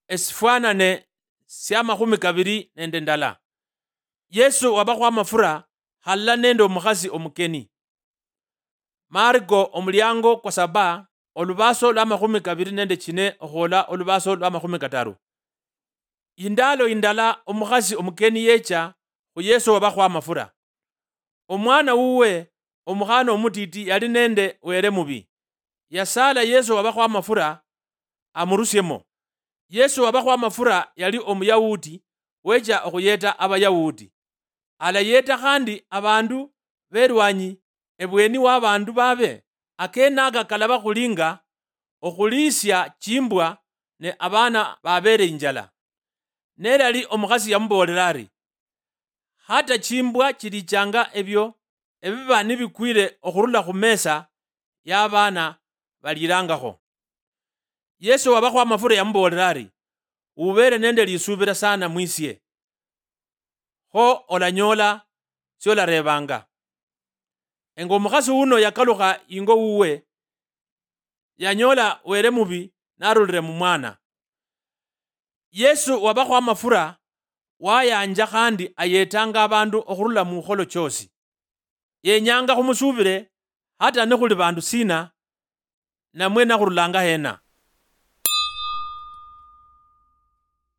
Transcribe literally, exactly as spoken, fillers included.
esifwanane sya makhumi kabiri nende ndala. Yesu wabakho amafura khala nende omukhasi omukeni. Marko omulyango kwa saba olubaso lwa makhumi kabiri nende chine okhola olubaso lwa makhumi kataru. Indalo indala omukhasi omukeni yecha khu Yesu wabakho amafura. Omwana wuwe omukhana omutiti yali nende were mubi. Yasala Yesu wabakho amafura amurusyemo. Yesu wabakho amafura yali omuyahudi wecha okhuyeta abayahudi. Alayeta khandi abandu berwanyi ebweni w'abandu babe akenaga kalaba khulinga okhulisya chimbwa ne abana babere injala. Nerali omukhasi yamubolera ari hata chimbwa chilichanga ebyo ebiba nibikwile okhurula khu mesa y'abana balirangakho. Yesu wabakho amafura yamubolera ari ubere nende lisubira sana mwisye kho olanyola syolarebanga. Engo omukhasi uno yakalukha ingo wuwe yanyola were mubi narulire mu mwana. Yesu wabakho amafura wayanja khandi ayetanga abandu okhurula mu kholo chosi. Yenyanga khumusubire hata nekhuli bandu sina namwe nakhurulanga hena.